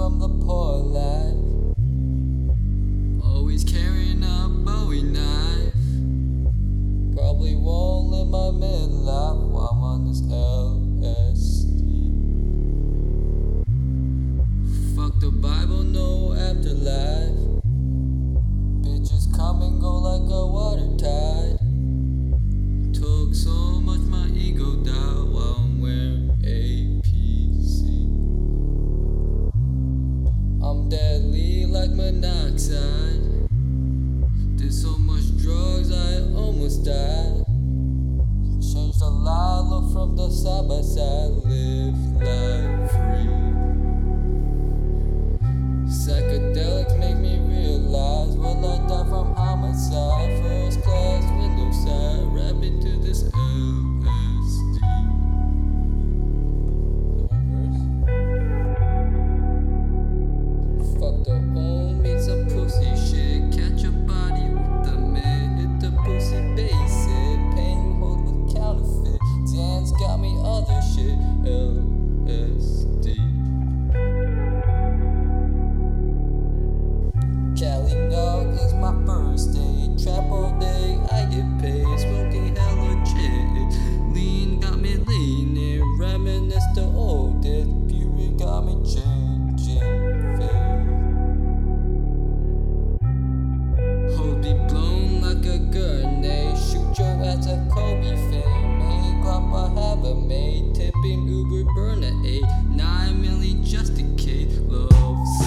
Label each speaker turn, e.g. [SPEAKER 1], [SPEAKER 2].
[SPEAKER 1] from the poor life. Always carrying a Bowie knife. Probably won't live my midlife while I'm on this LSD. Fuck the Bible, no afterlife. Bitches come and go like a water tide. Took so much my ego died while I'm wearing APC. I'm deadly like monoxide. Did so much drugs I almost died. Changed a lot, look from the side by side. Live life free. Psychedelics make me realize, will I die from homicide? First class window side, rapping to this LSD. Fuck the home, meet some pussy shit. Catch a body with the mid, hit the pussy basic. Pain you hold with counterfeit. Dan's got me other shit. LSD. Cali Nog is my first day. Trap all day, I get paid. Smoking hella shit. Lean got me leaning. Reminisce the old days. Fury got me changing fate. Hold be blown like a grenade. Shoot your ass a Kobe fade. Made glop I haven't made. Tipping Uber burner 8. 9 million just a kid. Love